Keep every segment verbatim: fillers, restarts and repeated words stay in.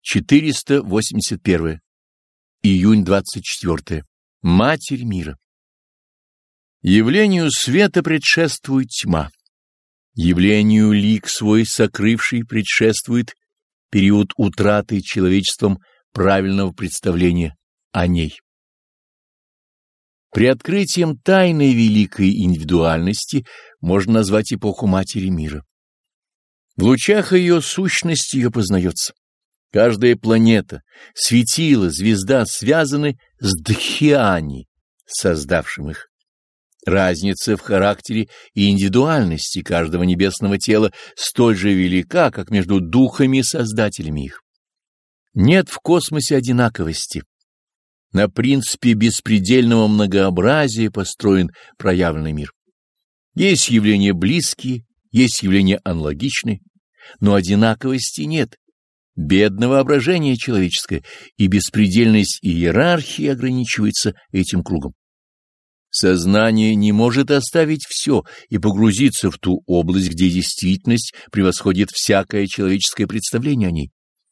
четыреста восемьдесят первое. Июнь двадцать четвёртое. Матерь мира. Явлению света предшествует тьма. Явлению лик свой сокрывший предшествует период утраты человечеством правильного представления о ней. При открытием тайны великой индивидуальности можно назвать эпоху Матери мира. В лучах ее сущности ее познается. Каждая планета, светило, звезда связаны с Дхьяни, создавшим их. Разница в характере и индивидуальности каждого небесного тела столь же велика, как между духами-создателями их. Нет в космосе одинаковости. На принципе беспредельного многообразия построен проявленный мир. Есть явления близкие, есть явления аналогичные, но одинаковости нет. Бедное воображение человеческое, и беспредельность иерархии ограничивается этим кругом. Сознание не может оставить все и погрузиться в ту область, где действительность превосходит всякое человеческое представление о ней.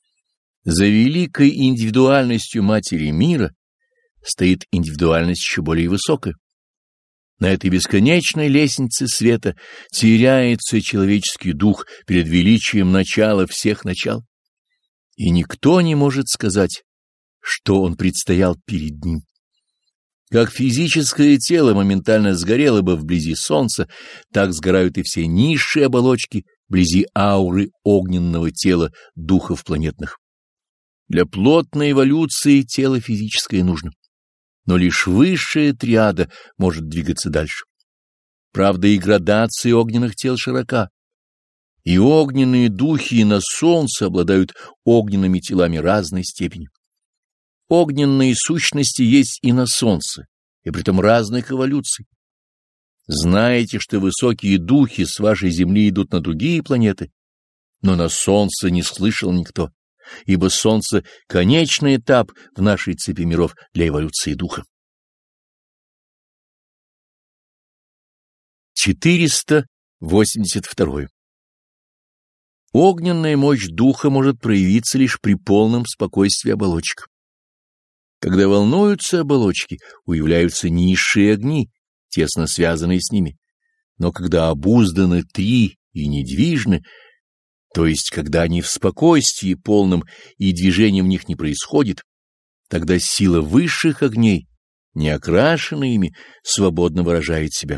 За великой индивидуальностью Матери мира стоит индивидуальность еще более высокая. На этой бесконечной лестнице света теряется человеческий дух перед величием начала всех начал. И никто не может сказать, что он предстоял перед ним. Как физическое тело моментально сгорело бы вблизи Солнца, так сгорают и все низшие оболочки вблизи ауры огненного тела духов планетных. Для плотной эволюции тело физическое нужно. Но лишь высшая триада может двигаться дальше. Правда, и градация огненных тел широка. И огненные духи на солнце обладают огненными телами разной степени. Огненные сущности есть и на солнце, и притом разных эволюций. Знаете, что высокие духи с вашей Земли идут на другие планеты, но на солнце не слышал никто. Ибо Солнце — конечный этап в нашей цепи миров для эволюции духа. четыреста восемьдесят второе. Огненная мощь духа может проявиться лишь при полном спокойствии оболочек. Когда волнуются оболочки, уявляются низшие огни, тесно связанные с ними. Но когда обузданы три и недвижны, то есть, когда они в спокойствии полном и движения в них не происходит, тогда сила высших огней, не окрашенная ими, свободно выражает себя.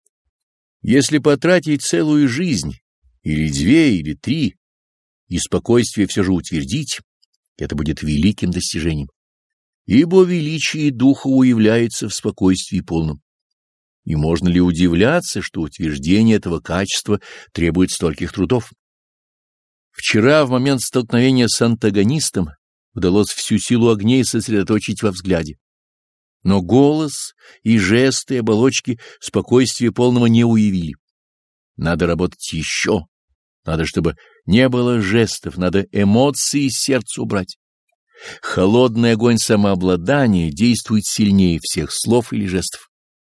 Если потратить целую жизнь, или две, или три, и спокойствие все же утвердить, это будет великим достижением. Ибо величие духа уявляется в спокойствии полном. И можно ли удивляться, что утверждение этого качества требует стольких трудов? Вчера, в момент столкновения с антагонистом, удалось всю силу огней сосредоточить во взгляде. Но голос и жесты и оболочки спокойствия полного не уявили. Надо работать еще. Надо, чтобы не было жестов, надо эмоции из сердца убрать. Холодный огонь самообладания действует сильнее всех слов или жестов.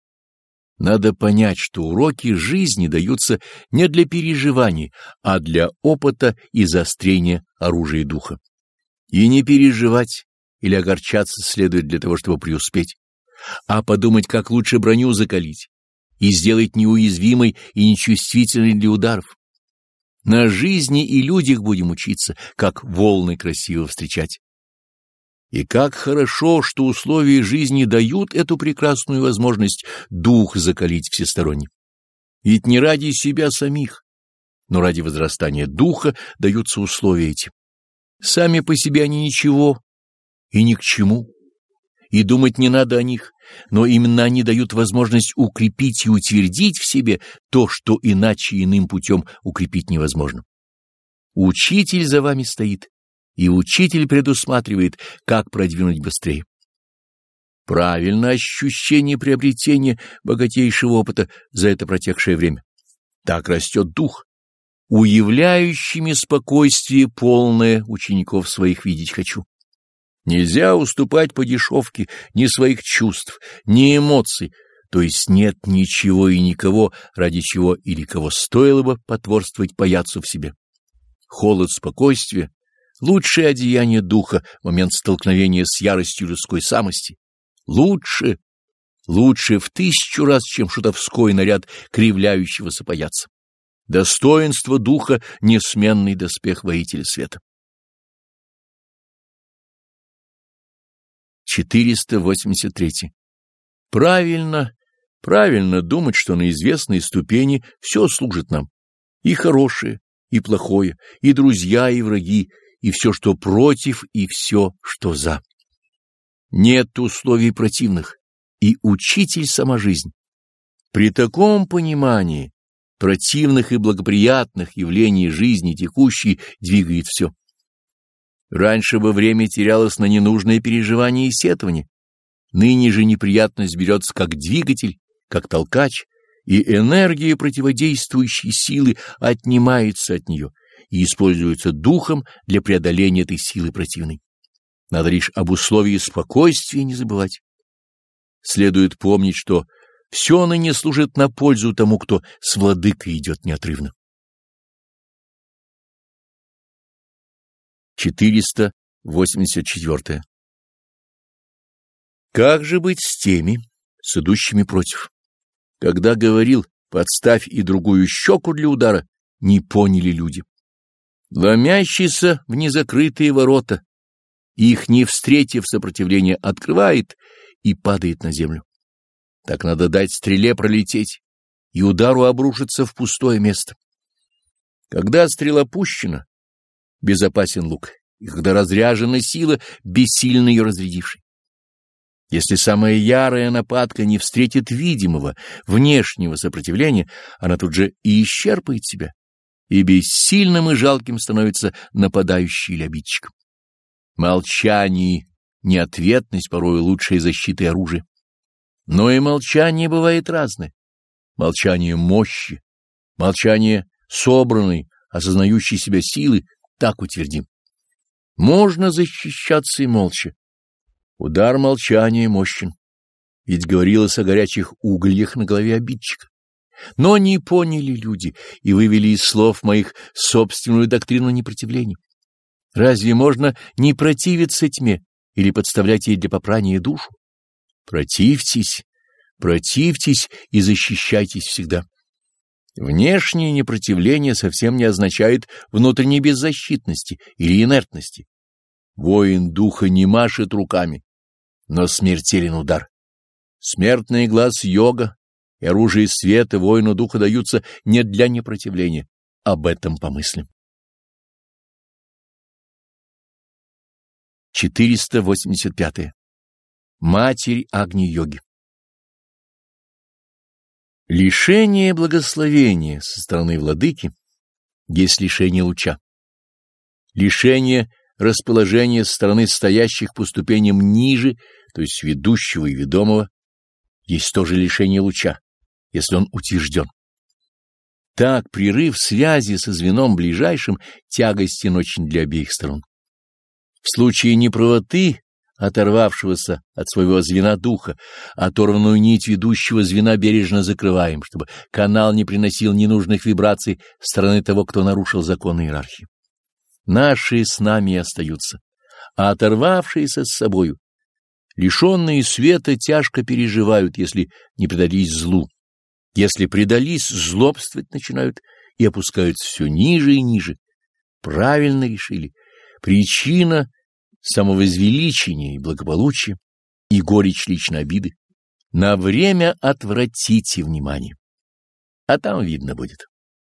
Надо понять, что уроки жизни даются не для переживаний, а для опыта и заострения оружия духа. И не переживать или огорчаться следует для того, чтобы преуспеть, а подумать, как лучше броню закалить и сделать неуязвимой и нечувствительной для ударов. На жизни и людях будем учиться, как волны красиво встречать. И как хорошо, что условия жизни дают эту прекрасную возможность дух закалить всесторонне. Ведь не ради себя самих, но ради возрастания духа даются условия эти. Сами по себе они ничего и ни к чему, и думать не надо о них, но именно они дают возможность укрепить и утвердить в себе то, что иначе иным путем укрепить невозможно. Учитель за вами стоит. И учитель предусматривает, как продвинуть быстрее. Правильно ощущение приобретения богатейшего опыта за это протекшее время. Так растет дух. Уявляющими спокойствие полное учеников своих видеть хочу. Нельзя уступать по дешевке ни своих чувств, ни эмоций, то есть нет ничего и никого, ради чего или кого стоило бы потворствовать паяцу в себе. Холод спокойствия лучшее одеяние духа в момент столкновения с яростью людской самости. Лучше, лучше в тысячу раз, чем шутовской наряд кривляющегося паяца. Достоинство духа — несменный доспех воителя света. четыреста восемьдесят три. Правильно, правильно думать, что на известной ступени все служит нам. И хорошее, и плохое, и друзья, и враги, и все, что против, и все, что за. Нет условий противных, и учитель сама жизнь. При таком понимании противных и благоприятных явлений жизни текущей двигает все. Раньше бы время терялось на ненужные переживания и сетования. Ныне же неприятность берется как двигатель, как толкач, и энергия противодействующей силы отнимается от нее и используется духом для преодоления этой силы противной. Надо лишь об условии спокойствия не забывать. Следует помнить, что все ныне служит на пользу тому, кто с владыкой идет неотрывно. четыреста восемьдесят четыре. Как же быть с теми, с идущими против? Когда говорил «подставь и другую щеку для удара», не поняли люди. Ломящийся в незакрытые ворота, их не встретив сопротивления, открывает и падает на землю. Так надо дать стреле пролететь, и удару обрушиться в пустое место. Когда стрела пущена, безопасен лук, и когда разряжена сила, бессильно ее разрядивший. Если самая ярая нападка не встретит видимого, внешнего сопротивления, она тут же и исчерпает себя, и бессильным и жалким становится нападающий или обидчиком. Молчание и неответность порой лучшая защита и оружие. Но и молчание бывает разное. Молчание мощи, молчание собранной, осознающей себя силы, так утвердим. Можно защищаться и молча. Удар молчания мощен, ведь говорилось о горячих угольях на голове обидчика. Но не поняли люди и вывели из слов моих собственную доктрину непротивления. Разве можно не противиться тьме или подставлять ей для попрания душу? Противьтесь, противьтесь и защищайтесь всегда. Внешнее непротивление совсем не означает внутренней беззащитности или инертности. Воин духа не машет руками, но смертелен удар. Смертный глаз йога и оружие света воину духа даются не для непротивления. Об этом помыслим. четыреста восемьдесят пять. Матерь Агни-йоги. Лишение благословения со стороны владыки есть лишение луча. Лишение расположения со стороны стоящих по ступеням ниже, то есть ведущего и ведомого, есть тоже лишение луча, если он утвержден. Так прерыв связи со звеном ближайшим тягостен очень для обеих сторон. В случае неправоты оторвавшегося от своего звена духа, оторванную нить ведущего звена бережно закрываем, чтобы канал не приносил ненужных вибраций со стороны того, кто нарушил законы иерархии. Наши с нами и остаются, а оторвавшиеся с собою, лишенные света, тяжко переживают, если не предались злу. Если предались, злобствовать начинают и опускаются все ниже и ниже. Правильно решили. Причина самовозвеличения и благополучия и горечь личной обиды. На время отвратите внимание, а там видно будет.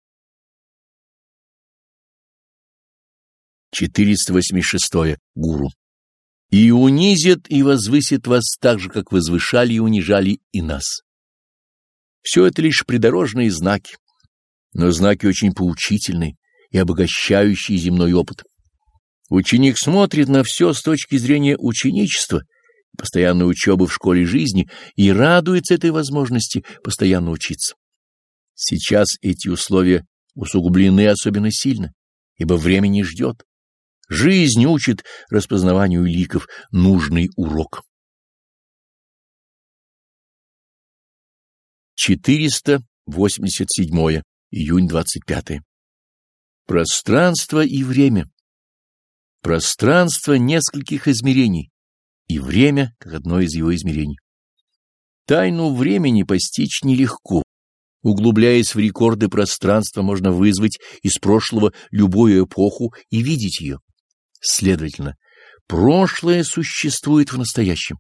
четыреста восемьдесят шесть. Гуру. И унизит и возвысит вас так же, как возвышали и унижали и нас. Все это лишь придорожные знаки, но знаки очень поучительные и обогащающие земной опыт. Ученик смотрит на все с точки зрения ученичества, постоянной учебы в школе жизни и радуется этой возможности постоянно учиться. Сейчас эти условия усугублены особенно сильно, ибо время не ждет. Жизнь учит распознаванию ликов нужный урок. четыреста восемьдесят седьмое. Июнь двадцать пятое. Пространство и время. Пространство нескольких измерений и время как одно из его измерений. Тайну времени постичь нелегко. Углубляясь в рекорды пространства, можно вызвать из прошлого любую эпоху и видеть ее. Следовательно, прошлое существует в настоящем.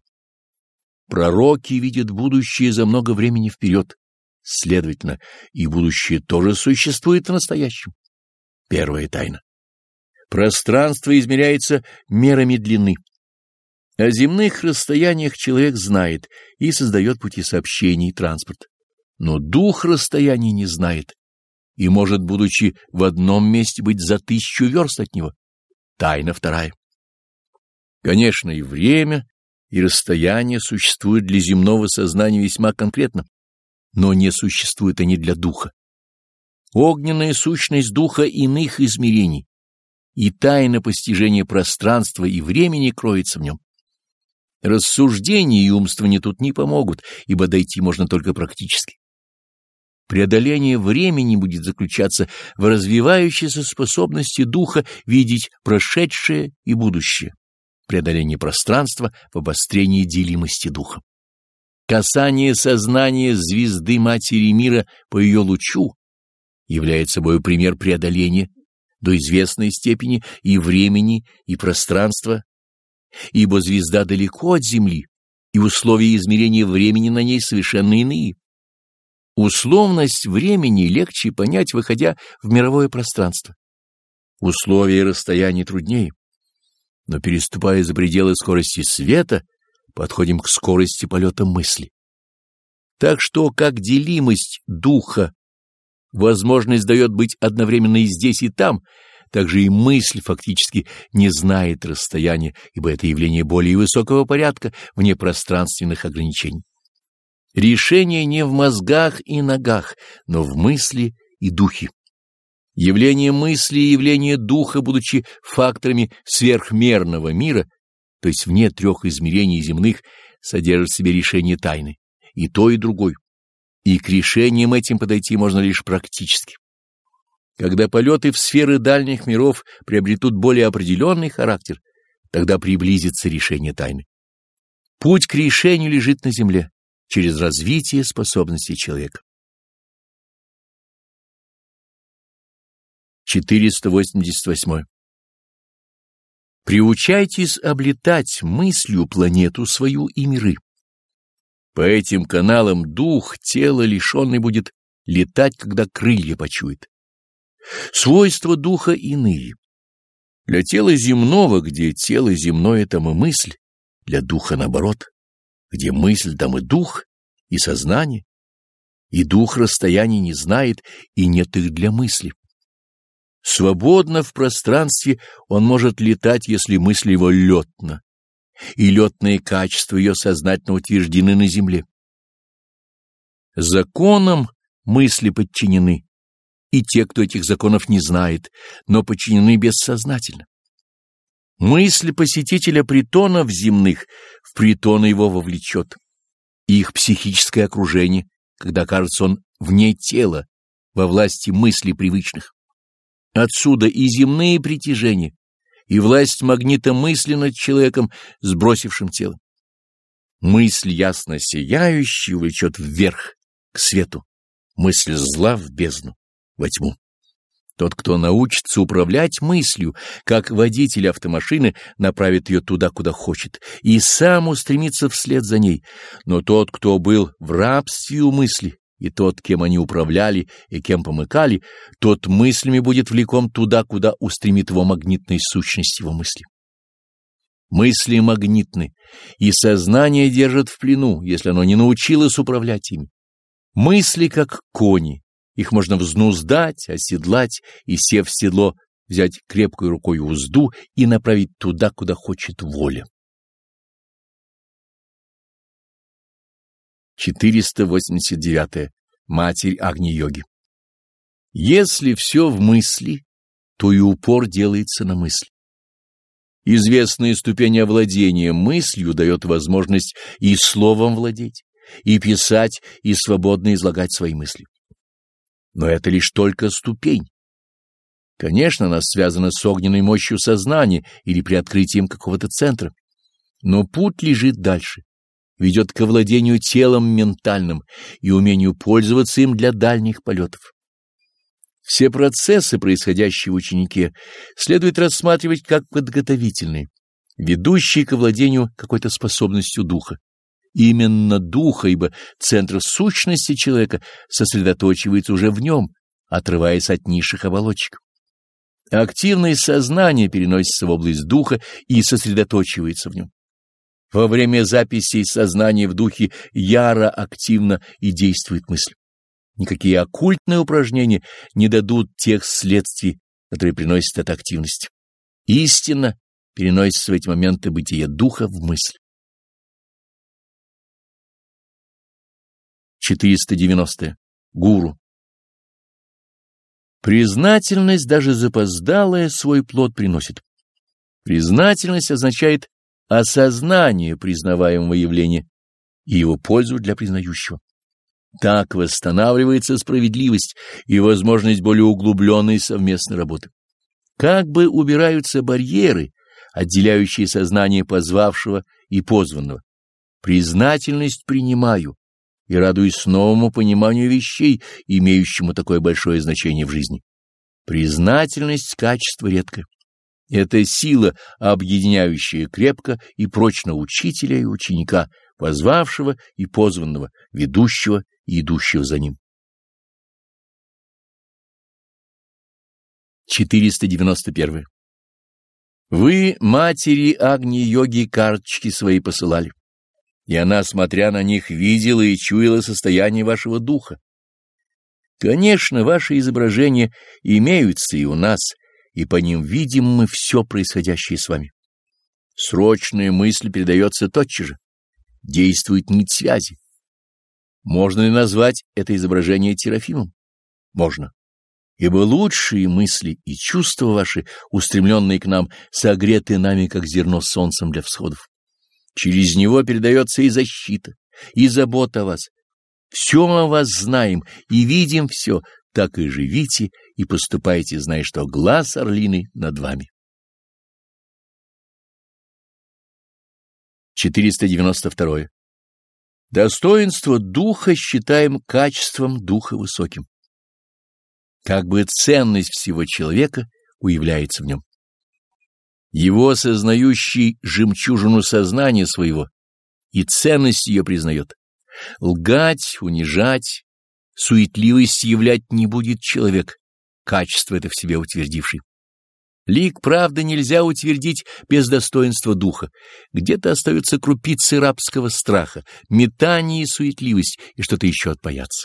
Пророки видят будущее за много времени вперед. Следовательно, и будущее тоже существует в настоящем. Первая тайна. Пространство измеряется мерами длины. О земных расстояниях человек знает и создает пути сообщений и транспорт. Но дух расстояний не знает и может, будучи в одном месте, быть за тысячу верст от него. Тайна вторая. Конечно, и время, и расстояние существуют для земного сознания весьма конкретно, но не существуют они для духа. Огненная сущность духа иных измерений, и тайна постижения пространства и времени кроется в нем. Рассуждения и умствования тут не помогут, ибо дойти можно только практически. Преодоление времени будет заключаться в развивающейся способности духа видеть прошедшее и будущее, преодоление пространства в обострении делимости духа. Касание сознания звезды Матери Мира по ее лучу является собой пример преодоления до известной степени и времени, и пространства, ибо звезда далеко от Земли, и условия измерения времени на ней совершенно иные. Условность времени легче понять, выходя в мировое пространство. Условия и расстояния труднее, но, переступая за пределы скорости света, подходим к скорости полета мысли. Так что, как делимость духа возможность дает быть одновременно и здесь, и там, также и мысль фактически не знает расстояния, ибо это явление более высокого порядка, вне пространственных ограничений. Решение не в мозгах и ногах, но в мысли и духе. Явление мысли и явление духа, будучи факторами сверхмерного мира, то есть вне трех измерений земных, содержат в себе решение тайны, и то, и другой. И к решениям этим подойти можно лишь практически. Когда полеты в сферы дальних миров приобретут более определенный характер, тогда приблизится решение тайны. Путь к решению лежит на земле, через развитие способностей человека. четыреста восемьдесят восемь. Приучайтесь облетать мыслью планету свою и миры. По этим каналам дух, тело лишенный будет летать, когда крылья почует. Свойства духа иные. Для тела земного, где тело земное, там и мысль, для духа наоборот, где мысль, там и дух, и сознание, и дух расстояний не знает, и нет их для мысли. Свободно в пространстве он может летать, если мысль его летна, и летные качества ее сознательно утверждены на земле. Законам мысли подчинены, и те, кто этих законов не знает, но подчинены бессознательно. Мысль посетителя притонов земных в притоны его вовлечет, и их психическое окружение, когда кажется он вне тела, во власти мыслей привычных. Отсюда и земные притяжения, и власть магнита мысли над человеком, сбросившим тело. Мысль ясно сияющая влечет вверх, к свету, мысль зла в бездну, во тьму. Тот, кто научится управлять мыслью, как водитель автомашины, направит ее туда, куда хочет, и сам устремится вслед за ней. Но тот, кто был в рабстве у мысли, и тот, кем они управляли и кем помыкали, тот мыслями будет влеком туда, куда устремит его магнитная сущность его мысли. Мысли магнитны, и сознание держит в плену, если оно не научилось управлять ими. Мысли как кони, их можно взнуздать, оседлать и, сев в седло, взять крепкой рукой узду и направить туда, куда хочет воля. четыреста восемьдесят девять. Матерь Агни-йоги. Если все в мысли, то и упор делается на мысль. Известная ступень овладения мыслью дает возможность и словом владеть, и писать, и свободно излагать свои мысли. Но это лишь только ступень. Конечно, она связана с огненной мощью сознания или приоткрытием какого-то центра. Но путь лежит дальше, ведет к овладению телом ментальным и умению пользоваться им для дальних полетов. Все процессы, происходящие в ученике, следует рассматривать как подготовительные, ведущие к овладению какой-то способностью духа. Именно духа, ибо центр сущности человека сосредоточивается уже в нем, отрываясь от низших оболочек. Активное сознание переносится в область духа и сосредоточивается в нем. Во время записей сознания в духе яро, активно и действует мысль. Никакие оккультные упражнения не дадут тех следствий, которые приносят эта активность. Истина переносится в эти моменты бытия духа в мысль. четыреста девяностое. Гуру. Признательность, даже запоздалая, свой плод приносит. Признательность означает осознание признаваемого явления и его пользу для признающего. Так восстанавливается справедливость и возможность более углубленной совместной работы. Как бы убираются барьеры, отделяющие сознание позвавшего и позванного. Признательность принимаю и радуюсь новому пониманию вещей, имеющему такое большое значение в жизни. Признательность — качество редкое. Это сила, объединяющая крепко и прочно учителя и ученика, позвавшего и позванного, ведущего и идущего за ним. четыреста девяносто первое. Вы, матери Агни-йоги, карточки свои посылали, и она, смотря на них, видела и чуяла состояние вашего духа. Конечно, ваши изображения имеются и у нас, и по ним видим мы все происходящее с вами. Срочная мысль передается тотчас же, действует нить связи. Можно ли назвать это изображение Терафимом? Можно. Ибо лучшие мысли и чувства ваши, устремленные к нам, согреты нами, как зерно солнцем для всходов. Через него передается и защита, и забота о вас. Все о вас знаем и видим все, так и живите и поступайте, зная, что глаз орлиный над вами. четыреста девяносто второе. Достоинство духа считаем качеством духа высоким. Как бы ценность всего человека уявляется в нем. Его сознающий жемчужину сознания своего и ценность ее признает. Лгать, унижать, суетливость являть не будет человек, качество это в себе утвердивший. Лик правды нельзя утвердить без достоинства духа. Где-то остаются крупицы рабского страха, метание и суетливость, и что-то еще отпаяться.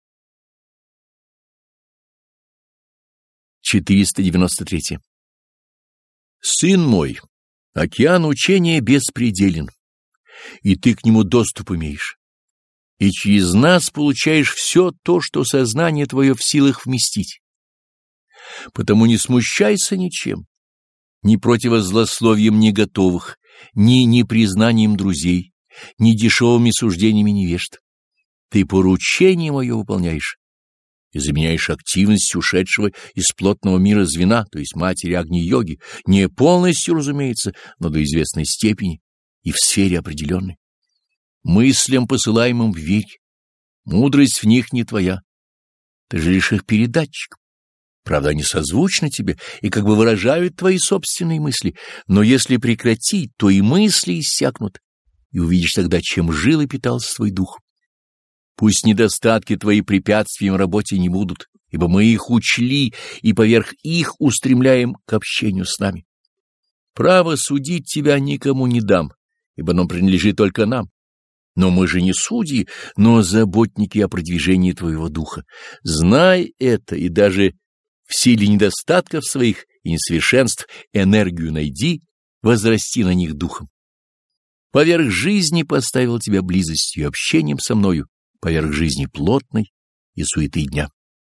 четыреста девяносто третье. Сын мой, океан учения беспределен, и ты к нему доступ имеешь. И через нас получаешь все то, что сознание твое в силах вместить. Потому не смущайся ничем, ни противозлословием неготовых, ни непризнанием друзей, ни дешевыми суждениями невежд. Ты поручение мое выполняешь и заменяешь активность ушедшего из плотного мира звена, то есть матери Агни-йоги, не полностью, разумеется, но до известной степени и в сфере определенной. Мыслям, посылаемым, верь, мудрость в них не твоя, ты же лишь их передатчик. Правда, они созвучны тебе и как бы выражают твои собственные мысли, но если прекратить, то и мысли иссякнут, и увидишь тогда, чем жил и питался твой дух. Пусть недостатки твои препятствием работе не будут, ибо мы их учли и поверх их устремляем к общению с нами. Право судить тебя никому не дам, ибо оно принадлежит только нам. Но мы же не судьи, но заботники о продвижении твоего духа. Знай это, и даже в силе недостатков своих и несовершенств энергию найди, возрасти на них духом. Поверх жизни поставил тебя близостью и общением со мною, поверх жизни плотной и суеты дня.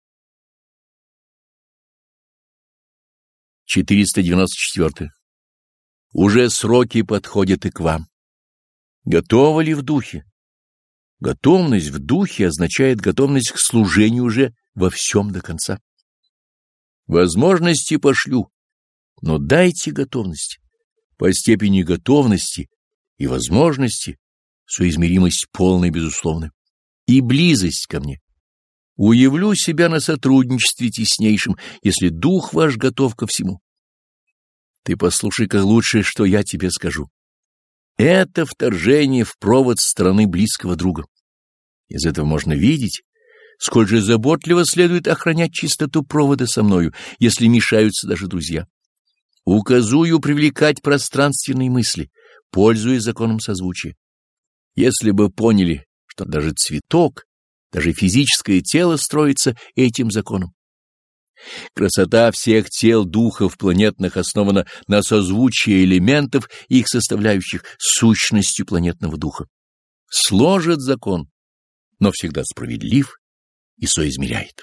четыреста девяносто четвёртое. Уже сроки подходят и к вам. Готовы ли в духе? Готовность в духе означает готовность к служению уже во всем до конца. Возможности пошлю, но дайте готовность. По степени готовности и возможности соизмеримость полная безусловна, и близость ко мне. Уявлю себя на сотрудничестве теснейшем, если дух ваш готов ко всему. Ты послушай, как лучше, что я тебе скажу. Это вторжение в провод страны близкого друга. Из этого можно видеть, сколь же заботливо следует охранять чистоту провода со мною, если мешаются даже друзья. Указую привлекать пространственные мысли, пользуясь законом созвучия. Если бы поняли, что даже цветок, даже физическое тело строится этим законом. Красота всех тел духов планетных основана на созвучии элементов и их составляющих сущностью планетного духа. Сложит закон, но всегда справедлив и соизмеряет.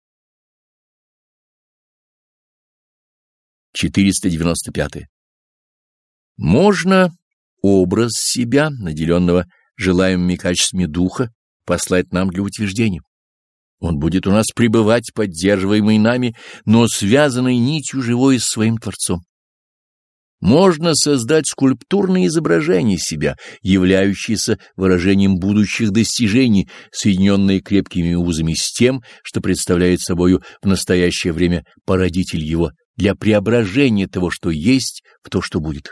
четыреста девяносто пятое. Можно образ себя, наделенного желаемыми качествами духа, послать нам для утверждения. Он будет у нас пребывать, поддерживаемый нами, но связанной нитью живой с своим Творцом. Можно создать скульптурное изображение себя, являющееся выражением будущих достижений, соединенные крепкими узами с тем, что представляет собою в настоящее время породитель его, для преображения того, что есть, в то, что будет.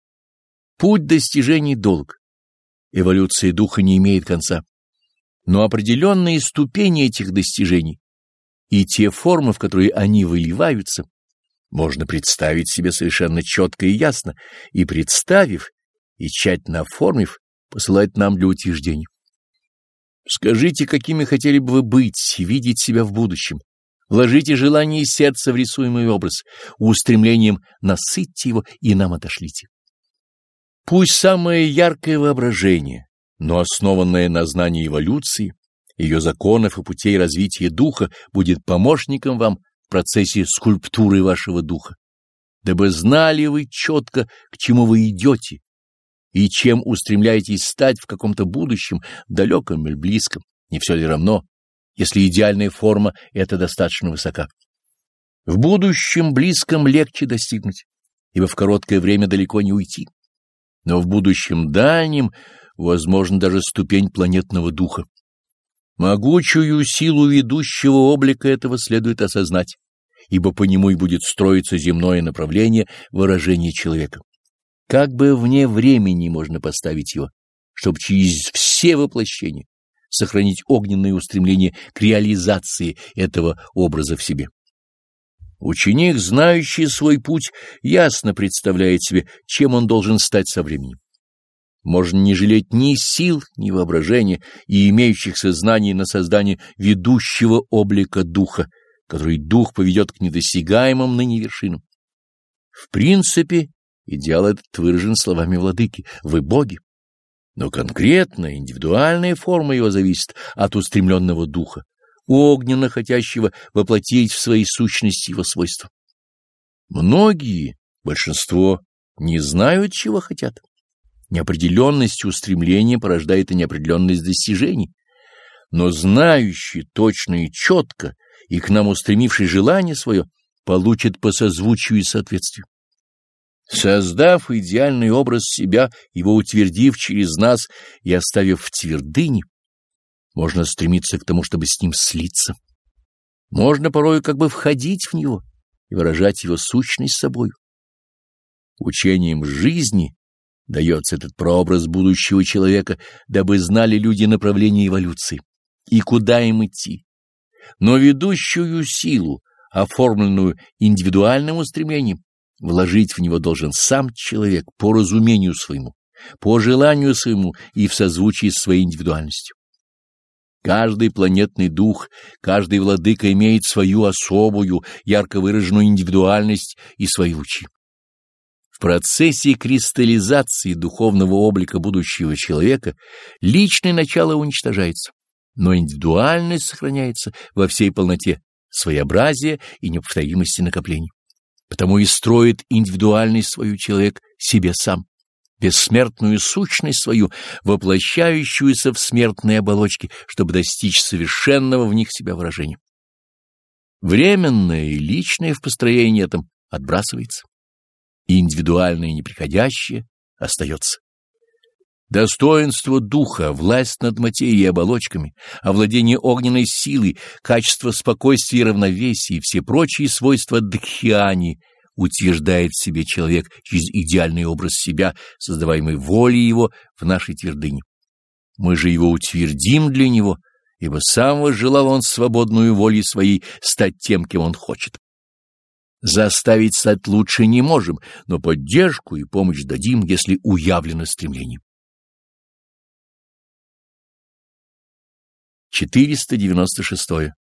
Путь достижений долг. Эволюция духа не имеет конца. Но определенные ступени этих достижений и те формы, в которые они выливаются, можно представить себе совершенно четко и ясно, и, представив, и тщательно оформив, посылать нам для утверждений. Скажите, какими хотели бы вы быть, видеть себя в будущем. Вложите желание сердца в рисуемый образ, устремлением насытьте его и нам отошлите. Пусть самое яркое воображение, но основанное на знании эволюции, ее законов и путей развития духа, будет помощником вам в процессе скульптуры вашего духа, дабы знали вы четко, к чему вы идете и чем устремляетесь стать в каком-то будущем, далеком или близком, не все ли равно, если идеальная форма эта достаточно высока. В будущем близком легче достигнуть, ибо в короткое время далеко не уйти. Но в будущем дальнем возможно даже ступень планетного духа. Могучую силу ведущего облика этого следует осознать, ибо по нему и будет строиться земное направление выражения человека. Как бы вне времени можно поставить его, чтобы через все воплощения сохранить огненные устремления к реализации этого образа в себе. Ученик, знающий свой путь, ясно представляет себе, чем он должен стать со временем. Можно не жалеть ни сил, ни воображения и имеющихся знаний на создание ведущего облика духа, который дух поведет к недосягаемым ныне вершинам. В принципе, идеал этот выражен словами владыки: «Вы боги». Но конкретная, индивидуальная форма его зависит от устремленного духа, огненно хотящего воплотить в своей сущности его свойства. Многие, большинство, не знают, чего хотят. Неопределенность устремления порождает и неопределенность достижений. Но знающий точно и четко, и к нам устремивший желание свое, получит по созвучию и соответствию. Создав идеальный образ себя, его утвердив через нас и оставив в твердыне, можно стремиться к тому, чтобы с ним слиться. Можно порою как бы входить в него и выражать его сущность собою. Учением жизни дается этот прообраз будущего человека, дабы знали люди направление эволюции и куда им идти. Но ведущую силу, оформленную индивидуальным устремлением, вложить в него должен сам человек по разумению своему, по желанию своему и в созвучии с своей индивидуальностью. Каждый планетный дух, каждый владыка имеет свою особую, ярко выраженную индивидуальность и свои лучи. В процессе кристаллизации духовного облика будущего человека личное начало уничтожается, но индивидуальность сохраняется во всей полноте своеобразия и неповторимости накоплений. Потому и строит индивидуальность свою человек себе сам, бессмертную сущность свою, воплощающуюся в смертные оболочки, чтобы достичь совершенного в них себя выражения. Временное и личное в построении этом отбрасывается, и индивидуальное и неприходящее остается. Достоинство духа, власть над материей и оболочками, овладение огненной силой, качество спокойствия и равновесия и все прочие свойства дхьяни утверждает в себе человек через идеальный образ себя, создаваемый волей его в нашей твердыне. Мы же его утвердим для него, ибо сам возжелал он свободную волей своей стать тем, кем он хочет. Заставить стать лучше не можем, но поддержку и помощь дадим, если уявлено стремление. четыреста девяносто шесть.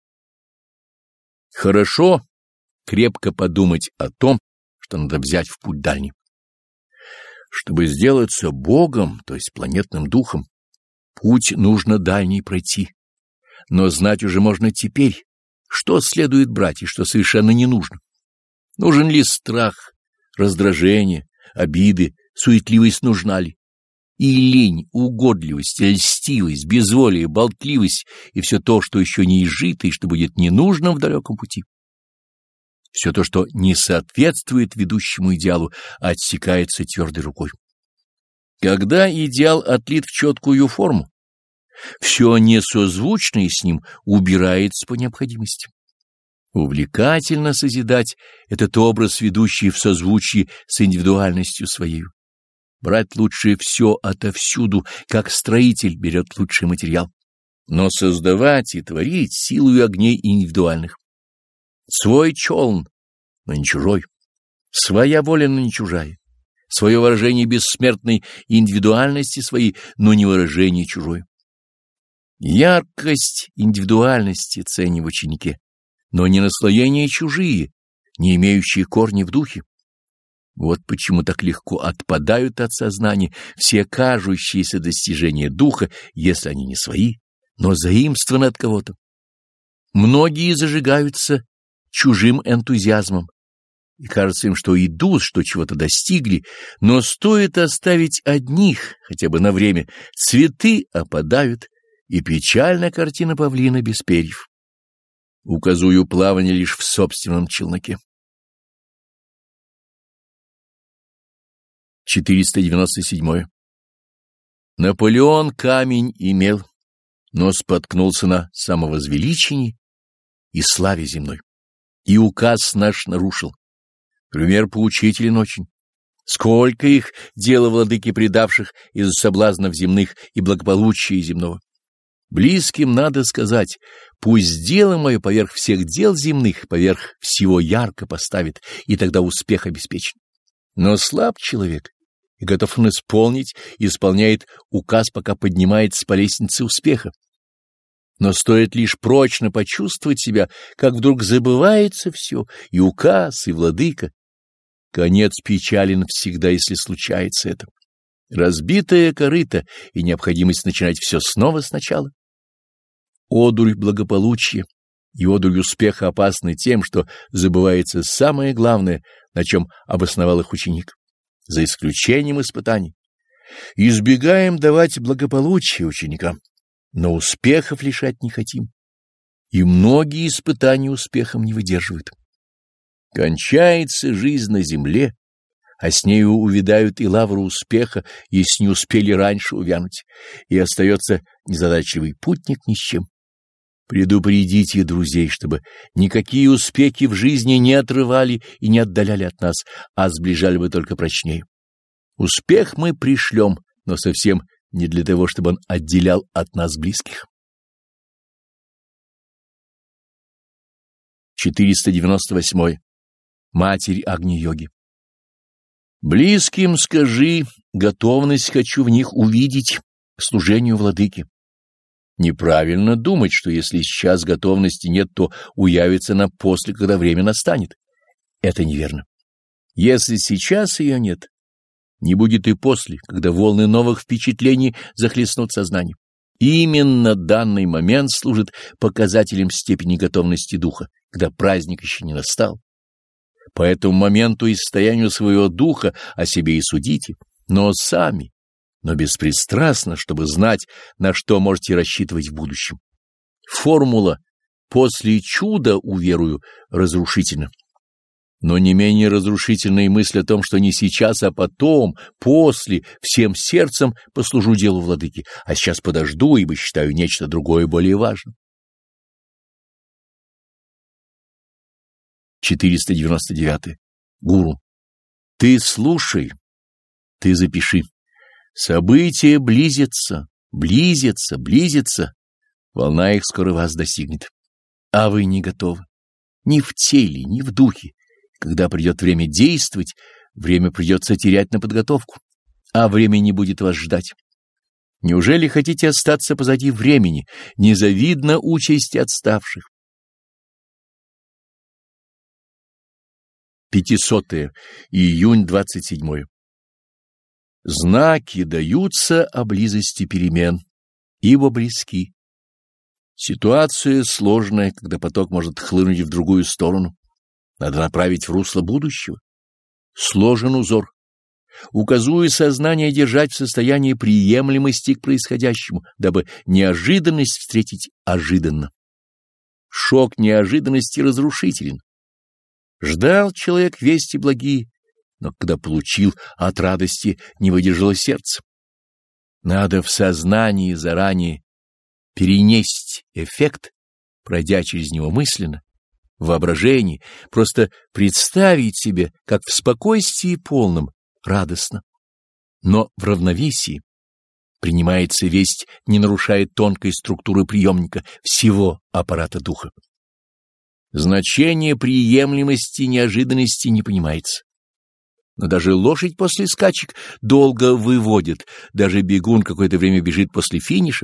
Хорошо крепко подумать о том, что надо взять в путь дальний. Чтобы сделаться Богом, то есть планетным духом, путь нужно дальний пройти. Но знать уже можно теперь, что следует брать и что совершенно не нужно. Нужен ли страх, раздражение, обиды, суетливость нужна ли? И лень, угодливость, льстивость, безволие, болтливость и все то, что еще не изжито и что будет ненужным в далеком пути. Все то, что не соответствует ведущему идеалу, отсекается твердой рукой. Когда идеал отлит в четкую форму, все несозвучное с ним убирается по необходимости. Увлекательно созидать этот образ, ведущий в созвучии с индивидуальностью своей. Брать лучше все отовсюду, как строитель берет лучший материал, но создавать и творить силою огней индивидуальных. Свой челн, но не чужой, своя воля, но не чужая, свое выражение бессмертной индивидуальности своей, но не выражение чужой. Яркость индивидуальности ценим в ученике, но не наслоения чужие, не имеющие корни в духе. Вот почему так легко отпадают от сознания все кажущиеся достижения духа, если они не свои, но заимствованы от кого-то. Многие зажигаются чужим энтузиазмом, и кажется им, что идут, что чего-то достигли, но стоит оставить одних, хотя бы на время, цветы опадают, и печальная картина павлина без перьев. Указую плавание лишь в собственном челноке. четыреста девяносто седьмое. Наполеон камень имел, но споткнулся на самовозвеличении и славе земной, и указ наш нарушил. Пример поучителен очень. Сколько их дело владыки предавших из-за соблазнов земных и благополучия земного. Близким надо сказать, пусть дело мое поверх всех дел земных, поверх всего ярко поставит, и тогда успех обеспечен. Но слаб человек и готов он исполнить, и исполняет указ, пока поднимается по лестнице успеха. Но стоит лишь прочно почувствовать себя, как вдруг забывается все, и указ, и владыка. Конец печален всегда, если случается это. Разбитое корыто и необходимость начинать все снова сначала. Одурь благополучия и одурь успеха опасны тем, что забывается самое главное, на чем обосновал их ученик, за исключением испытаний. Избегаем давать благополучие ученикам, но успехов лишать не хотим, и многие испытания успехом не выдерживают. Кончается жизнь на земле, а с нею увядают и лавры успеха, если не успели раньше увянуть, и остается незадачливый путник ни с чем. Предупредите друзей, чтобы никакие успехи в жизни не отрывали и не отдаляли от нас, а сближали бы только прочнее. Успех мы пришлем, но совсем не для того, чтобы он отделял от нас близких. четыреста девяносто восьмое. Матерь Агни-йоги. Близким скажи, готовность хочу в них увидеть к служению владыки. Неправильно думать, что если сейчас готовности нет, то уявится она после, когда время настанет. Это неверно. Если сейчас ее нет, не будет и после, когда волны новых впечатлений захлестнут сознание. Именно данный момент служит показателем степени готовности духа, когда праздник еще не настал. По этому моменту и состоянию своего духа о себе и судите, но сами, но беспристрастно, чтобы знать, на что можете рассчитывать в будущем. Формула после чуда, уверую, разрушительно. Но не менее разрушительная мысль о том, что не сейчас, а потом, после, всем сердцем послужу делу владыки, а сейчас подожду, ибо считаю нечто другое более важным. четыреста девяносто девять. Гуру. Ты слушай, ты запиши. События близятся, близятся, близятся. Волна их скоро вас достигнет. А вы не готовы. Ни в теле, ни в духе. Когда придет время действовать, время придется терять на подготовку, а время не будет вас ждать. Неужели хотите остаться позади времени? Незавидна участь отставших. пятисотое. Июнь двадцать седьмое. Знаки даются о близости перемен, ибо близки. Ситуация сложная, когда поток может хлынуть в другую сторону. Надо направить в русло будущего. Сложен узор. Указую сознание держать в состоянии приемлемости к происходящему, дабы неожиданность встретить ожиданно. Шок неожиданности разрушителен. Ждал человек вести благие, но когда получил, от радости не выдержало сердце. Надо в сознании заранее перенести эффект, пройдя через него мысленно, в воображении, просто представить себе, как в спокойствии полном, радостно. Но в равновесии принимается весть, не нарушая тонкой структуры приемника всего аппарата духа. Значение приемлемости неожиданности не понимается. Но даже лошадь после скачек долго выводит, даже бегун какое-то время бежит после финиша.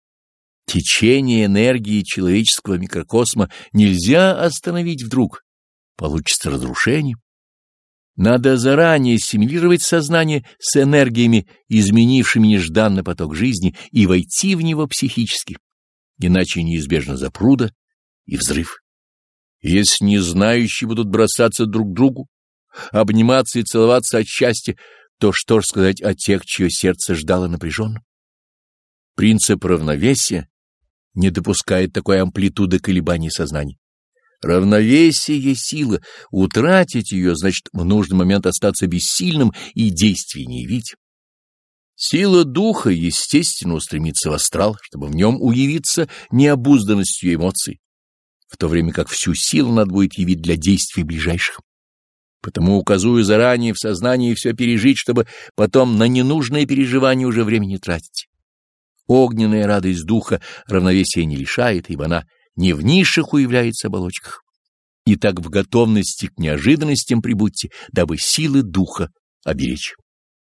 Течение энергии человеческого микрокосма нельзя остановить вдруг, получится разрушение. Надо заранее ассимилировать сознание с энергиями, изменившими нежданный поток жизни, и войти в него психически, иначе неизбежно запруда и взрыв. Если незнающие будут бросаться друг к другу, обниматься и целоваться от счастья, то что ж сказать о тех, чье сердце ждало напряженно? Принцип равновесия не допускает такой амплитуды колебаний сознания. Равновесие есть сила, утратить ее значит в нужный момент остаться бессильным и действий не явить. Сила духа естественно устремится в астрал, чтобы в нем уявиться необузданностью эмоций, в то время как всю силу надо будет явить для действий ближайших. Потому указую заранее в сознании все пережить, чтобы потом на ненужные переживания уже времени тратить. Огненная радость духа равновесия не лишает, ибо она не в низших уявляется оболочках. Итак, в готовности к неожиданностям прибудьте, дабы силы духа оберечь.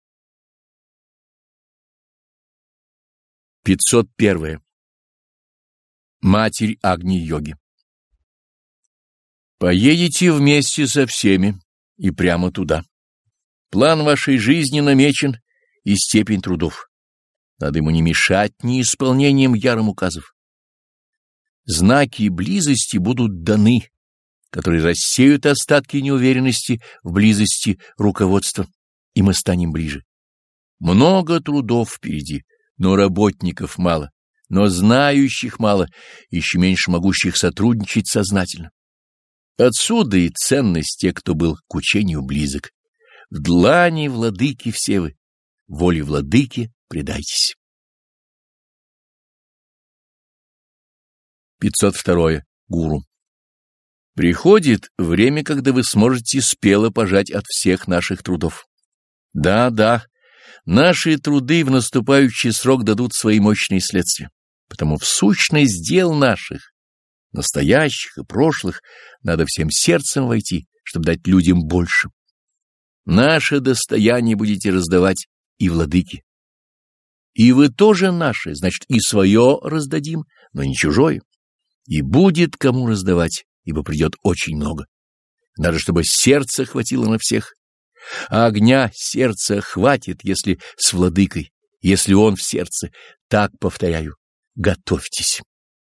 пятьсот первое. Матерь Агни-йоги. Поедете вместе со всеми и прямо туда. План вашей жизни намечен и степень трудов. Надо ему не мешать ни исполнением ярым указов. Знаки близости будут даны, которые рассеют остатки неуверенности в близости руководства, и мы станем ближе. Много трудов впереди, но работников мало, но знающих мало, еще меньше могущих сотрудничать сознательно. Отсюда и ценность тех, кто был к учению близок. В длани владыки все вы, воле владыки предайтесь. пятьсот второе. Гуру. Приходит время, когда вы сможете смело пожать от всех наших трудов. Да, да, наши труды в наступающий срок дадут свои мощные следствия. Потому в сущность дел наших, настоящих и прошлых, надо всем сердцем войти, чтобы дать людям больше. Наше достояние будете раздавать и владыки. И вы тоже наши, значит, и свое раздадим, но не чужое. И будет кому раздавать, ибо придет очень много. Надо, чтобы сердце хватило на всех. А огня сердца хватит, если с владыкой, если он в сердце. Так, повторяю, готовьтесь.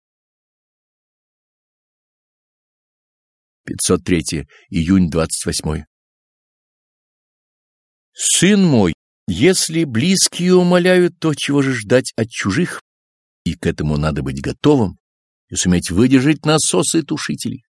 пятьсот третье. Июнь двадцать восьмое. Сын мой, если близкие умоляют, то чего же ждать от чужих? И к этому надо быть готовым. и суметь выдержать насосы тушителей.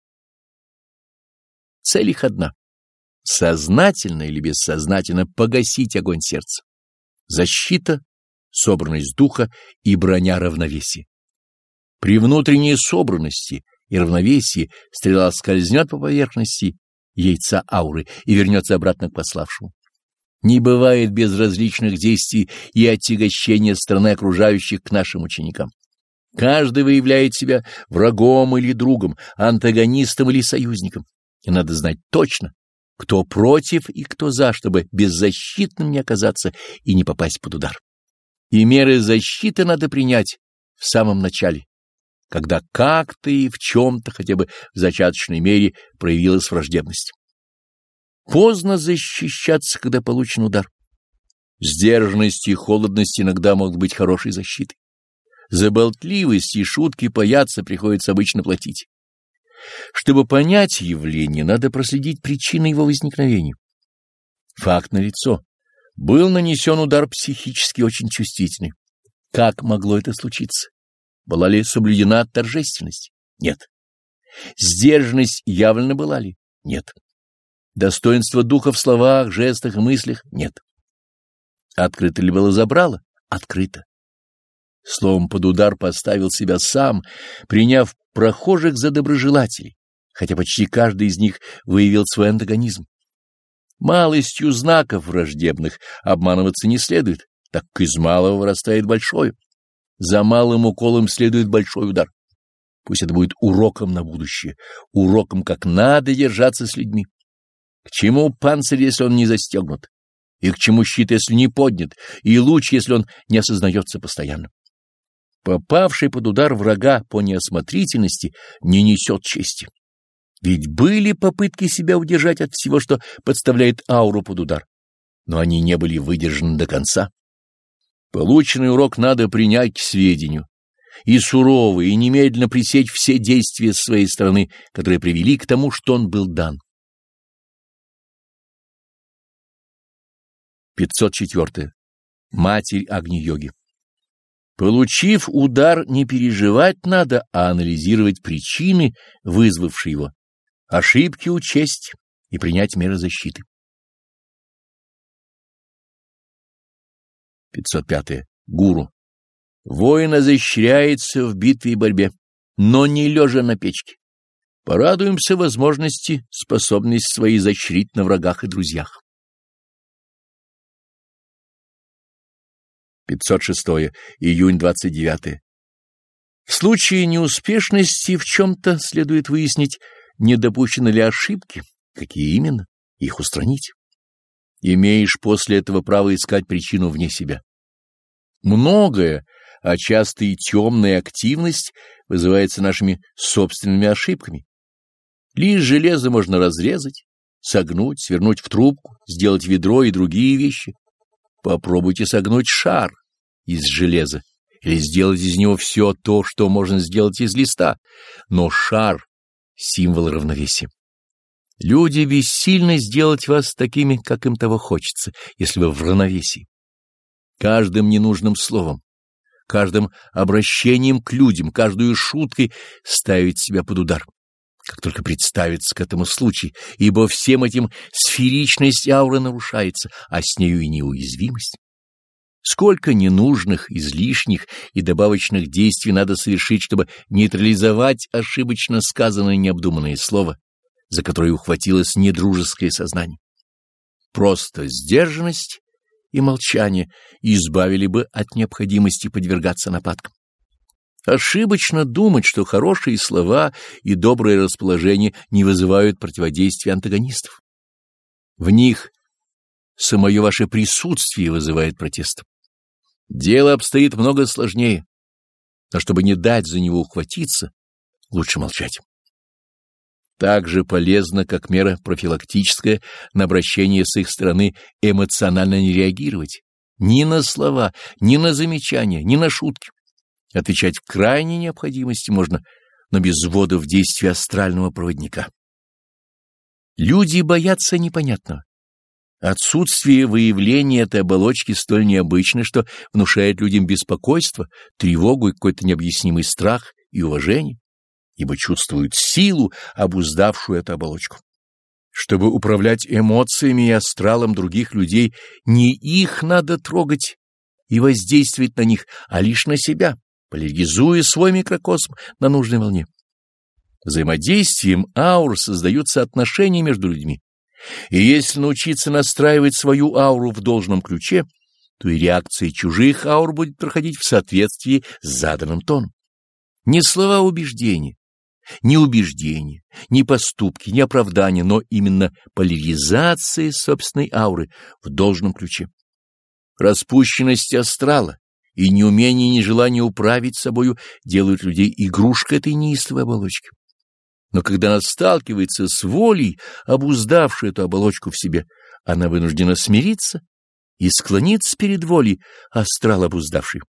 Цель их одна — сознательно или бессознательно погасить огонь сердца. Защита, собранность духа и броня равновесия. При внутренней собранности и равновесии стрела скользнет по поверхности яйца ауры и вернется обратно к пославшему. Не бывает безразличных действий и отягощения стороны окружающих к нашим ученикам. Каждый выявляет себя врагом или другом, антагонистом или союзником. И надо знать точно, кто против и кто за, чтобы беззащитным не оказаться и не попасть под удар. И меры защиты надо принять в самом начале, когда как-то и в чем-то, хотя бы в зачаточной мере, проявилась враждебность. Поздно защищаться, когда получен удар. Сдержанность и холодность иногда могут быть хорошей защитой. За болтливость и шутки паяться приходится обычно платить. Чтобы понять явление, надо проследить причины его возникновения. Факт налицо. Был нанесен удар психически очень чувствительный. Как могло это случиться? Была ли соблюдена торжественность? Нет. Сдержанность явлена была ли? Нет. Достоинство духа в словах, жестах и мыслях? Нет. Открыто ли было забрало? Открыто. Словом, под удар поставил себя сам, приняв прохожих за доброжелателей, хотя почти каждый из них выявил свой антагонизм. Малостью знаков враждебных обманываться не следует, так как из малого вырастает большое. За малым уколом следует большой удар. Пусть это будет уроком на будущее, уроком, как надо держаться с людьми. К чему панцирь, если он не застегнут? И к чему щит, если не поднят? И луч, если он не осознается постоянно? Попавший под удар врага по неосмотрительности не несет чести. Ведь были попытки себя удержать от всего, что подставляет ауру под удар, но они не были выдержаны до конца. Полученный урок надо принять к сведению и сурово, и немедленно пресечь все действия с своей стороны, которые привели к тому, что он был дан. пятьсот четыре. Матерь Агни-йоги. Получив удар, не переживать надо, а анализировать причины, вызвавшие его, ошибки учесть и принять меры защиты. пятьсот пять. Гуру. Воин изощряется в битве и борьбе, но не лежа на печке. Порадуемся возможности, способность своей изощрить на врагах и друзьях. пятьсот шесть. Июнь двадцать девятое. В случае неуспешности в чем-то следует выяснить, не допущены ли ошибки, какие именно, их устранить. Имеешь после этого право искать причину вне себя. Многое, а часто и темная активность, вызывается нашими собственными ошибками. Лишь железо можно разрезать, согнуть, свернуть в трубку, сделать ведро и другие вещи. Попробуйте согнуть шар из железа или сделать из него все то, что можно сделать из листа, но шар — символ равновесия. Люди бессильны сделать вас такими, как им того хочется, если вы в равновесии. Каждым ненужным словом, каждым обращением к людям, каждую шуткой ставить себя под удар, как только представится к этому случай, ибо всем этим сферичность ауры нарушается, а с нею и неуязвимость. Сколько ненужных, излишних и добавочных действий надо совершить, чтобы нейтрализовать ошибочно сказанное необдуманное слово, за которое ухватилось недружеское сознание. Просто сдержанность и молчание избавили бы от необходимости подвергаться нападкам. Ошибочно думать, что хорошие слова и доброе расположение не вызывают противодействия антагонистов. В них самое ваше присутствие вызывает протест. Дело обстоит много сложнее, но чтобы не дать за него ухватиться, лучше молчать. Так же полезно, как мера профилактическая, на обращение с их стороны эмоционально не реагировать ни на слова, ни на замечания, ни на шутки. Отвечать в крайней необходимости можно, но без ввода в действие астрального проводника. Люди боятся непонятного. Отсутствие выявления этой оболочки столь необычно, что внушает людям беспокойство, тревогу и какой-то необъяснимый страх и уважение. ибо чувствуют силу, обуздавшую эту оболочку. Чтобы управлять эмоциями и астралом других людей, не их надо трогать и воздействовать на них, а лишь на себя, поляризуя свой микрокосм на нужной волне. Взаимодействием аур создаются отношения между людьми, и если научиться настраивать свою ауру в должном ключе, то и реакция чужих аур будет проходить в соответствии с заданным тоном. Не слова убеждения, не убеждения, не поступки, не оправдания, но именно поляризация собственной ауры в должном ключе. Распущенность астрала и неумение и нежелание управить собою делают людей игрушкой этой неистовой оболочки. Но когда она сталкивается с волей, обуздавшей эту оболочку в себе, она вынуждена смириться и склониться перед волей, астрал обуздавший.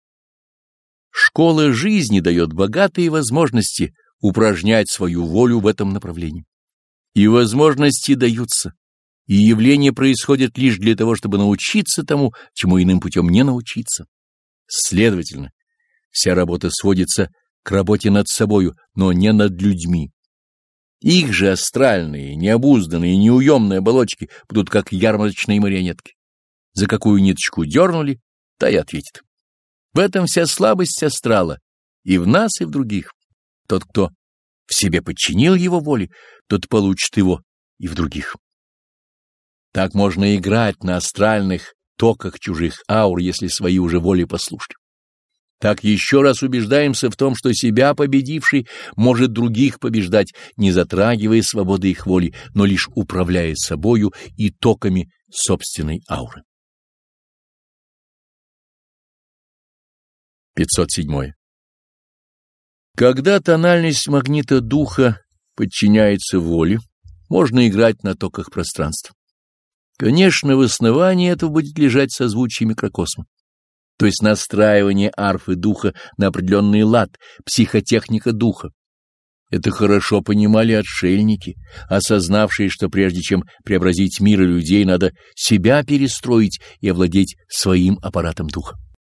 Школа жизни дает богатые возможности упражнять свою волю в этом направлении. И возможности даются, и явления происходят лишь для того, чтобы научиться тому, чему иным путем не научиться. Следовательно, вся работа сводится к работе над собою, но не над людьми. Их же астральные, необузданные, неуемные оболочки будут как ярмарочные марионетки. За какую ниточку дернули, та и ответит. В этом вся слабость астрала и в нас, и в других. Тот, кто в себе подчинил его воле, тот получит его и в других. Так можно играть на астральных токах чужих аур, если свои уже воли послушны. Так еще раз убеждаемся в том, что себя победивший может других побеждать, не затрагивая свободы их воли, но лишь управляя собою и токами собственной ауры. пятьсот седьмое. Когда тональность магнита духа подчиняется воле, можно играть на токах пространства. Конечно, в основании этого будет лежать созвучие микрокосма, то есть настраивание арфы духа на определенный лад, психотехника духа. Это хорошо понимали отшельники, осознавшие, что прежде чем преобразить мир и людей, надо себя перестроить и овладеть своим аппаратом духа.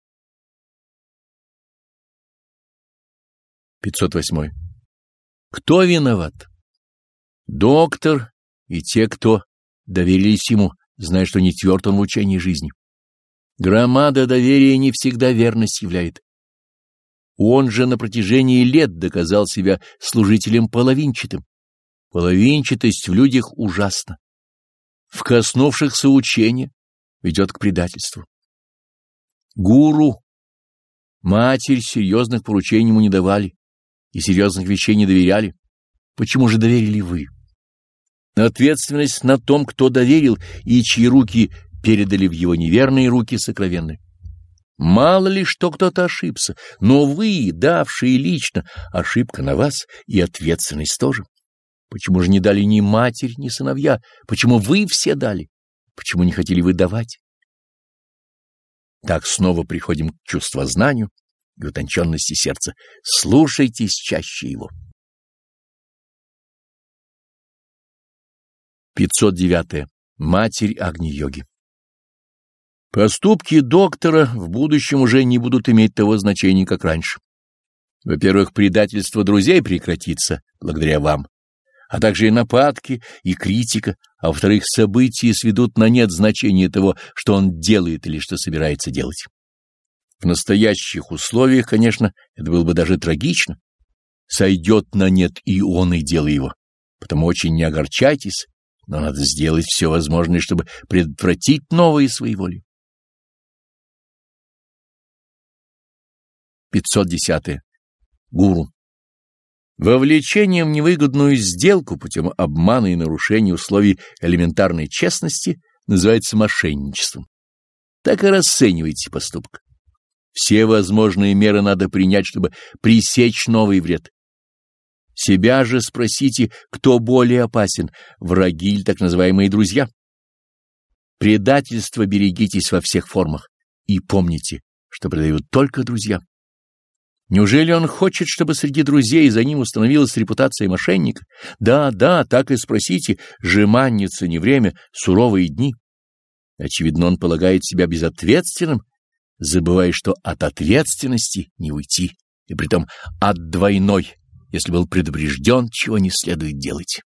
пятьсот восьмое. Кто виноват? Доктор и те, кто доверились ему, зная, что не тверд он в учении жизни. Громада доверия не всегда верность являет. Он же на протяжении лет доказал себя служителем половинчатым. Половинчатость в людях ужасна. В коснувшихся учения ведет к предательству. Гуру, матерь, серьезных поручений ему не давали и серьезных вещей не доверяли. Почему же доверили вы? Ответственность на том, кто доверил и чьи руки передали в его неверные руки сокровенные. Мало ли, что кто-то ошибся, но вы, давшие лично, ошибка на вас и ответственность тоже. Почему же не дали ни матерь, ни сыновья? Почему вы все дали? Почему не хотели вы давать? Так снова приходим к чувствознанию и утонченности сердца. Слушайтесь чаще его. пятьсот девятое. Матерь Агни-йоги. Поступки доктора в будущем уже не будут иметь того значения, как раньше. Во-первых, предательство друзей прекратится благодаря вам, а также и нападки, и критика, а во-вторых, события сведут на нет значение того, что он делает или что собирается делать. В настоящих условиях, конечно, это было бы даже трагично. Сойдет на нет и он, и дело его. Потому очень не огорчайтесь, но надо сделать все возможное, чтобы предотвратить новые свои воли. пятьсот десятое. Гуру. Вовлечением в невыгодную сделку путем обмана и нарушения условий элементарной честности называется мошенничеством. Так и расценивайте поступок. Все возможные меры надо принять, чтобы пресечь новый вред. Себя же спросите, кто более опасен, враги или так называемые друзья. Предательство берегитесь во всех формах и помните, что предают только друзья. Неужели он хочет, чтобы среди друзей за ним установилась репутация мошенника? Да, да, так и спросите, жеманница не время, суровые дни. Очевидно, он полагает себя безответственным, забывая, что от ответственности не уйти, и притом от двойной, если был предупрежден, чего не следует делать.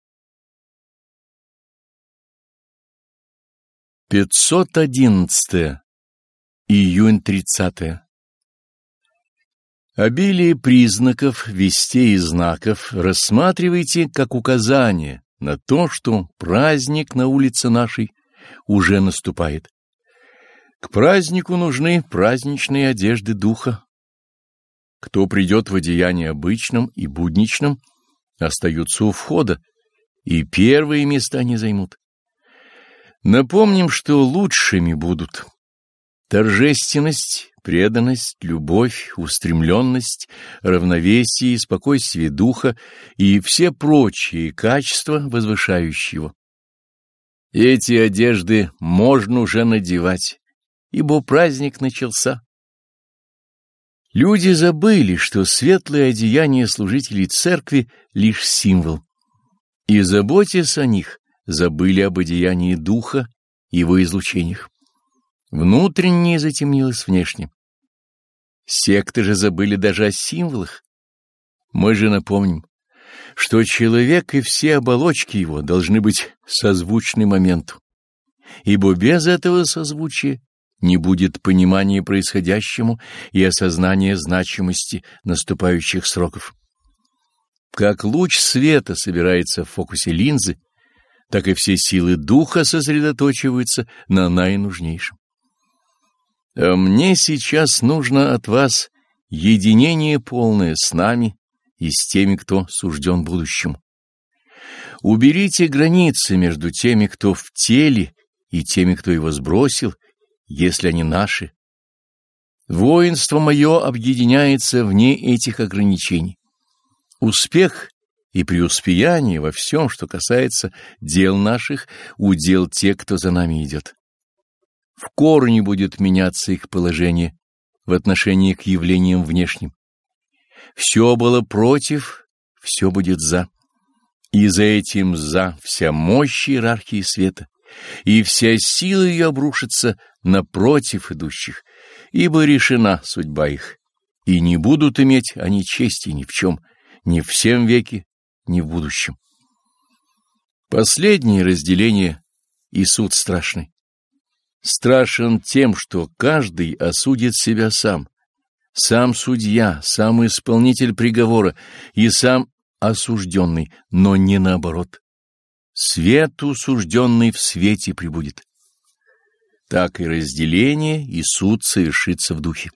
пятьсот одиннадцатое. Июнь тридцатое. Обилие признаков, вестей и знаков рассматривайте как указание на то, что праздник на улице нашей уже наступает. К празднику нужны праздничные одежды духа. Кто придет в одеянии обычном и будничном, остаются у входа, и первые места не займут. Напомним, что лучшими будут торжественность, преданность, любовь, устремленность, равновесие и спокойствие духа и все прочие качества, возвышающие его. Эти одежды можно уже надевать, ибо праздник начался. Люди забыли, что светлое одеяние служителей церкви — лишь символ, и, заботясь о них, забыли об одеянии духа и его излучениях. Внутреннее затемнилось внешним. Секты же забыли даже о символах. Мы же напомним, что человек и все оболочки его должны быть созвучны моменту, ибо без этого созвучия не будет понимания происходящему и осознания значимости наступающих сроков. Как луч света собирается в фокусе линзы, так и все силы духа сосредоточиваются на наинужнейшем. А мне сейчас нужно от вас единение полное с нами и с теми, кто сужден будущему. Уберите границы между теми, кто в теле, и теми, кто его сбросил, если они наши. Воинство мое объединяется вне этих ограничений. Успех и преуспеяние во всем, что касается дел наших, удел тех, кто за нами идет. В корне будет меняться их положение в отношении к явлениям внешним. Все было против, все будет за. И за этим за вся мощь иерархии света, и вся сила ее обрушится напротив идущих, ибо решена судьба их, и не будут иметь они чести ни в чем, ни в всем веке, ни в будущем. Последнее разделение и суд страшный. Страшен тем, что каждый осудит себя сам, сам судья, сам исполнитель приговора и сам осужденный, но не наоборот. Свету сужденный в свете пребудет. Так и разделение, и суд совершится в духе.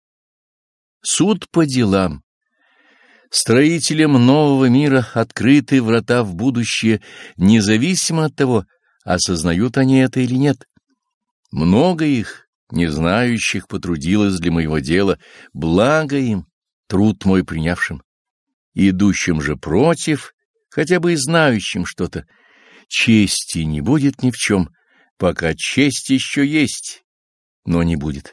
Суд по делам. Строителям нового мира открыты врата в будущее, независимо от того, осознают они это или нет. Много их, не знающих, потрудилось для моего дела, благо им, труд мой принявшим. Идущим же против, хотя бы и знающим что-то, чести не будет ни в чем, пока честь еще есть, но не будет.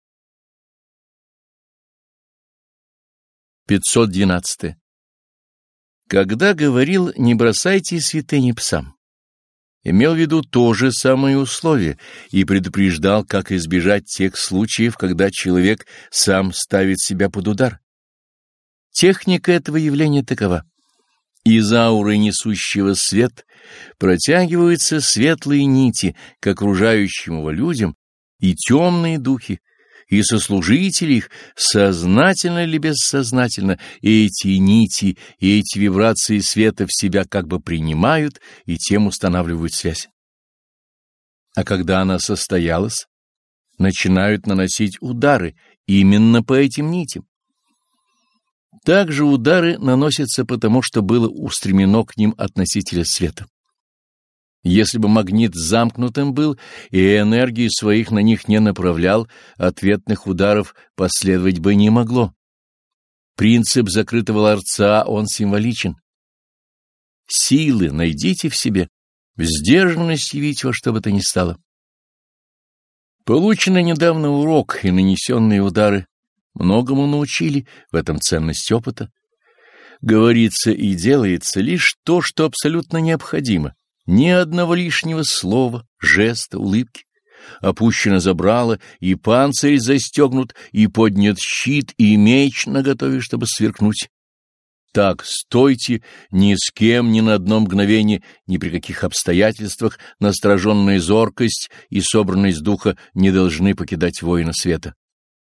пятьсот двенадцатое. Когда говорил «не бросайте святыни псам», имел в виду то же самое условие и предупреждал, как избежать тех случаев, когда человек сам ставит себя под удар. Техника этого явления такова. Из ауры несущего свет протягиваются светлые нити к окружающим его людям, и темные духи, и сослужители их, сознательно или бессознательно, эти нити и эти вибрации света в себя как бы принимают и тем устанавливают связь. А когда она состоялась, начинают наносить удары именно по этим нитям. Также удары наносятся потому, что было устремлено к ним от носителя света. Если бы магнит замкнутым был и энергии своих на них не направлял, ответных ударов последовать бы не могло. Принцип закрытого ларца, он символичен. Силы найдите в себе, сдержанность явить во что бы то ни стало. Полученный недавно урок и нанесенные удары многому научили, в этом ценность опыта. Говорится и делается лишь то, что абсолютно необходимо. Ни одного лишнего слова, жеста, улыбки. Опущено забрало, и панцирь застегнут, и поднят щит, и меч наготове, чтобы сверкнуть. Так стойте, ни с кем, ни на одно мгновение, ни при каких обстоятельствах настороженная зоркость и собранность духа не должны покидать воина света.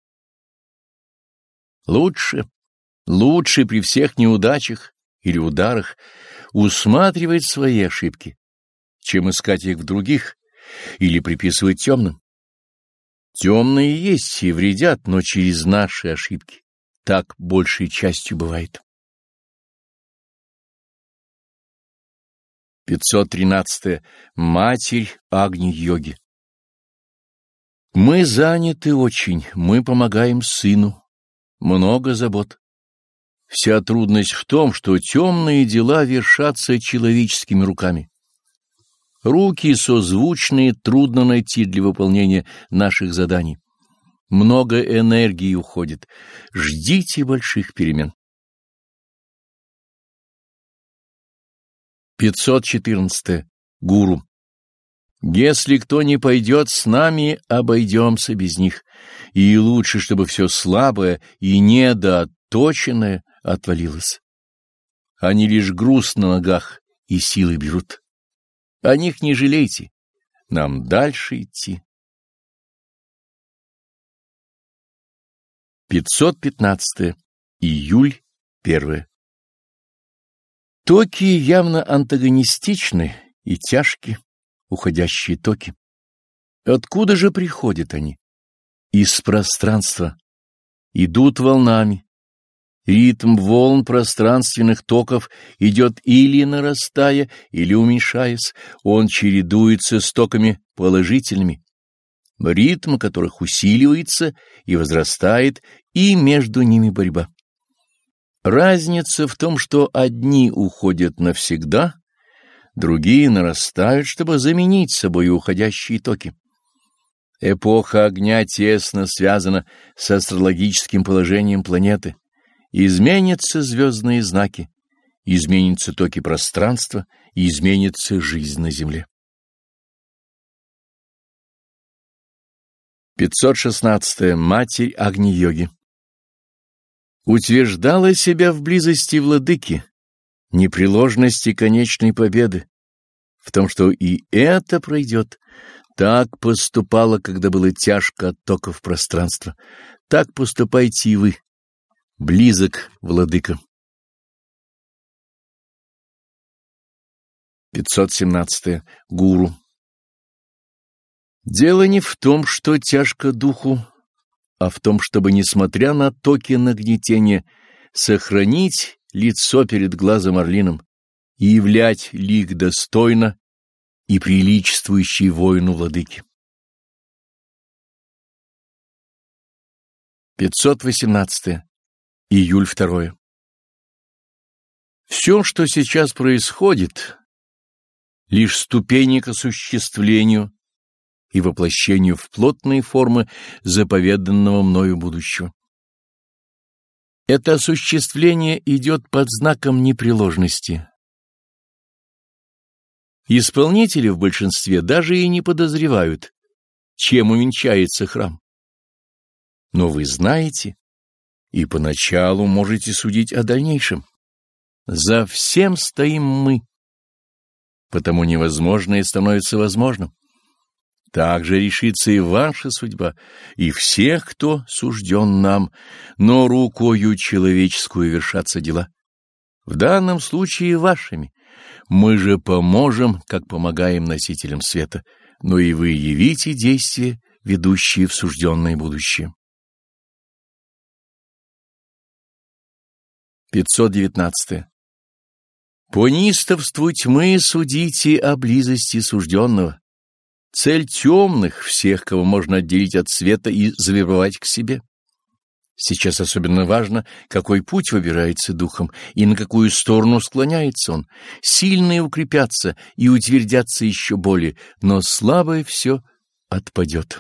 Лучше, лучше при всех неудачах или ударах усматривать свои ошибки, чем искать их в других или приписывать темным. Темные есть и вредят, но через наши ошибки. Так большей частью бывает. пятьсот тринадцатое. Матерь Агни-йоги. Мы заняты очень, мы помогаем сыну. Много забот. Вся трудность в том, что темные дела вершатся человеческими руками. Руки созвучные трудно найти для выполнения наших заданий. Много энергии уходит. Ждите больших перемен. пятьсот четырнадцатое. Гуру. Если кто не пойдет с нами, обойдемся без них. И лучше, чтобы все слабое и недооточенное отвалилось. Они лишь груз на ногах и силы берут. О них не жалейте. Нам дальше идти. пятьсот пятнадцатое. Июль первое. Токи явно антагонистичны и тяжкие, уходящие токи. Откуда же приходят они? Из пространства. Идут волнами. Ритм волн пространственных токов идет или нарастая, или уменьшаясь. Он чередуется с токами положительными, ритм которых усиливается и возрастает, и между ними борьба. Разница в том, что одни уходят навсегда, другие нарастают, чтобы заменить собой уходящие токи. Эпоха огня тесно связана с астрологическим положением планеты. Изменятся звездные знаки, изменятся токи пространства, и изменится жизнь на Земле. пятьсот шестнадцатое. Матерь Агни-йоги. Утверждала себя в близости владыки, непреложности конечной победы, в том, что и это пройдет. Так поступала, когда было тяжко от токов пространства. Так поступайте и вы. Близок владыка. пятьсот семнадцатое. Гуру. Дело не в том, что тяжко духу, а в том, чтобы, несмотря на токи нагнетения, сохранить лицо перед глазом орлиным и являть лик достойно и приличествующий воину владыки. пятьсот восемнадцатое. Июль второе. Все, что сейчас происходит, лишь ступени к осуществлению и воплощению в плотные формы заповеданного мною будущего. Это осуществление идет под знаком непреложности. Исполнители в большинстве даже и не подозревают, чем увенчается храм. Но вы знаете, и поначалу можете судить о дальнейшем. За всем стоим мы, потому невозможное становится возможным. Так же решится и ваша судьба, и всех, кто сужден нам, но рукою человеческую вершатся дела. В данном случае вашими. Мы же поможем, как помогаем носителям света, но и вы явите действия, ведущие в сужденное будущее. пятьсот девятнадцатое. По неистовству тьмы судите о близости сужденного. Цель темных — всех, кого можно отделить от света и завербовать к себе. Сейчас особенно важно, какой путь выбирается духом и на какую сторону склоняется он. Сильные укрепятся и утвердятся еще более, но слабое все отпадет.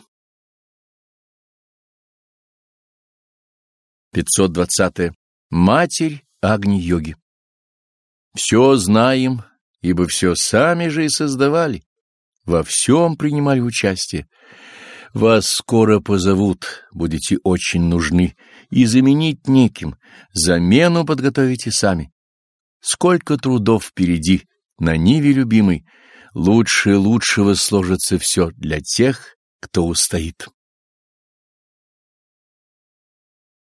пятьсот двадцатое. Матерь Агни-йоги. Все знаем, ибо все сами же и создавали, во всем принимали участие. Вас скоро позовут, будете очень нужны, и заменить неким, замену подготовите сами. Сколько трудов впереди, на ниве любимой, лучше лучшего сложится все для тех, кто устоит.